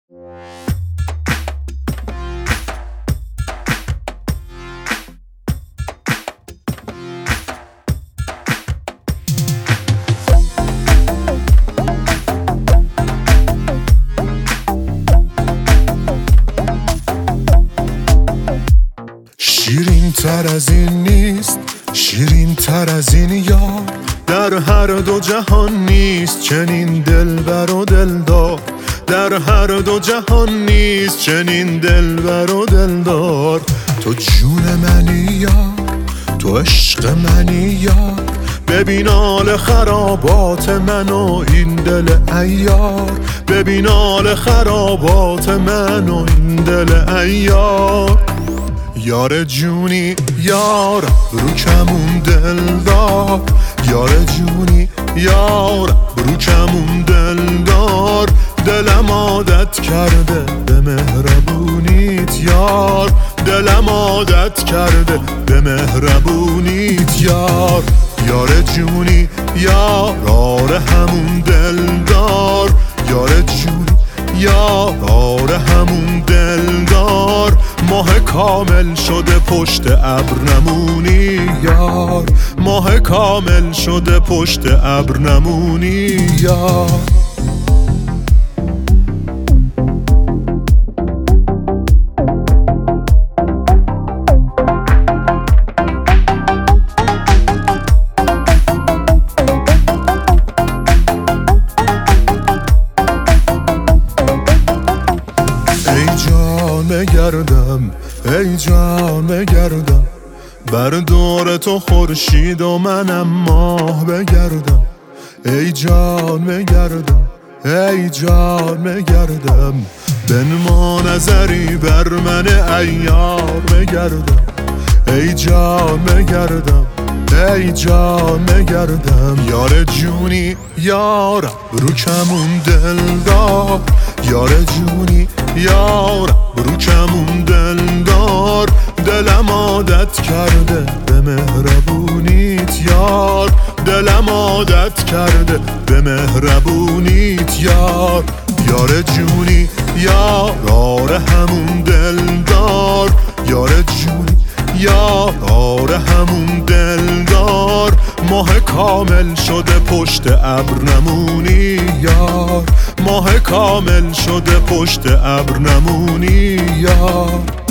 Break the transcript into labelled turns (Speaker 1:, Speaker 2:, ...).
Speaker 1: شیرین تر از این نیست، شیرین تر از این یار، در هر دو جهان نیست چنین دلبر و دلدار، در هر دو جهان نیست چنین دلبر و دلدار. تو جون منی یار، تو عشق منی یار، ببین حال خرابات من و این دل عیار، ببین حال خرابات من و این دل عیار. یار جونی یار برو کمون دلدار، یار جونی یار برو کمون دلدار، دلم عادت کرده به مهربونیت یار، دلم عادت کرده به مهربونیت یار. یار جونی یار آره همون دلدار، یار جونی یار آره همون دلدار، ماه کامل شده پشت ابر نمونی یار، ماه کامل شده پشت ابر نمونی یار. بگردم ای جان بگردم، بر دور تو خورشید و منم ماه بگردم، ای جان بگردم ای جان بگردم، بنما نظری بر من عیار بگردم، ای جان بگردم ای جان بگردم. یار جونی یار برو کمون دلدار، یار جونی یار برو کمون دلدار، دلم عادت کرده به مهربونیت یار، دلم عادت کرده به مهربونیت یار. یار جونی یار آره همون دلدار، یار جونی یار آره همون دلدار، ماه کامل شده پشت ابر نمونی یار، ماه کامل شده پشت ابر نمونی یار.